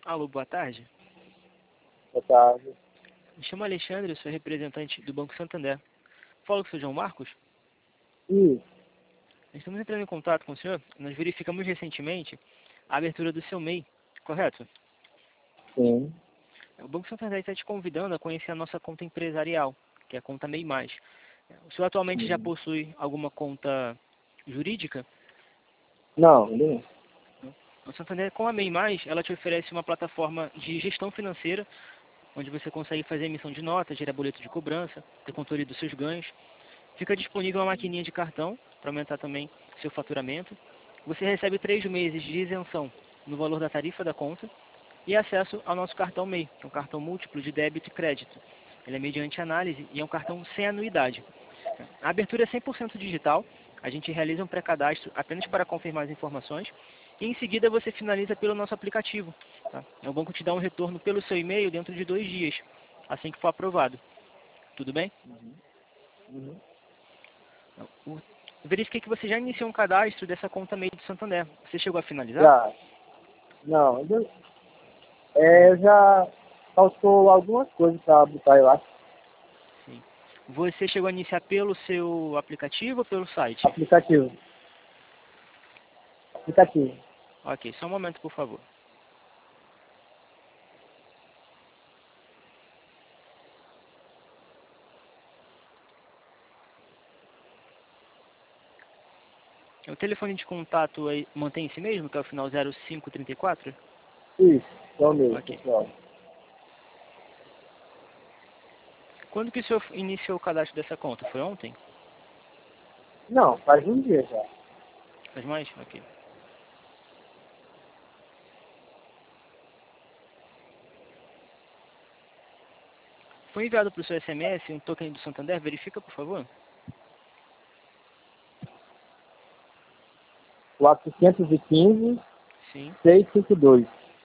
Alô, boa tarde. Boa tarde. Me chamo Alexandre, eu sou representante do Banco Santander. Falo com o senhor João Marcos? Isso. Estamos entrando em contato com o senhor. Nós verificamos recentemente a abertura do seu MEI, correto? Sim. O Banco Santander está te convidando a conhecer a nossa conta empresarial, que é a conta MEI+. O senhor atualmente já Sim. possui alguma conta jurídica? Não, não. O Santander, com a MEI+, ela te oferece uma plataforma de gestão financeira, onde você consegue fazer emissão de notas, gerar boleto de cobrança, ter controle dos seus ganhos. Fica disponível uma maquininha de cartão, para aumentar também seu faturamento. Você recebe 3 meses de isenção no valor da tarifa da conta e acesso ao nosso cartão MEI, que é um cartão múltiplo de débito e crédito. Ele é mediante análise e é um cartão sem anuidade. A abertura é 100% digital, a gente realiza um pré-cadastro apenas para confirmar as informações e em seguida você finaliza pelo nosso aplicativo. Tá? O banco te dá um retorno pelo seu e-mail dentro de 2 dias, assim que for aprovado. Tudo bem? Uhum. Verifiquei que você já iniciou um cadastro dessa conta MEI do Santander. Você chegou a finalizar? Já. Não, já faltou algumas coisas para botar, eu acho. Sim. Você chegou a iniciar pelo seu aplicativo ou pelo site? Aplicativo. Aplicativo. Ok, só um momento, por favor. O telefone de contato mantém esse mesmo, que é o final 0534? Isso, é o mesmo, Ok. pessoal. Quando que o senhor iniciou o cadastro dessa conta? Foi ontem? Não, faz um dia já. Faz mais? Ok. Foi enviado para o seu SMS um token do Santander? Verifica, por favor. 415 Sim. 652.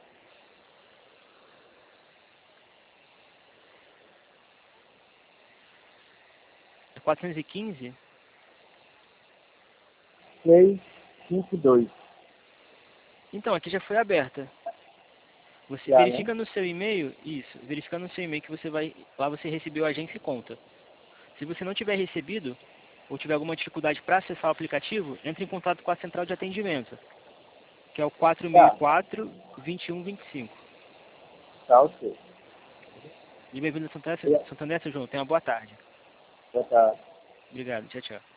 É 415? 652. Então, aqui já foi aberta. Você Já, né? verifica no seu e-mail, isso, verifica no seu e-mail que você vai, lá você recebeu a agência e conta. Se você não tiver recebido, ou tiver alguma dificuldade para acessar o aplicativo, entre em contato com a central de atendimento, que é o Tá. 464-2125. Tá, ok. E bem-vindo ao Santander, Já, Santander, seu João. Tenha uma boa tarde. já tá. Obrigado. Tchau, tchau.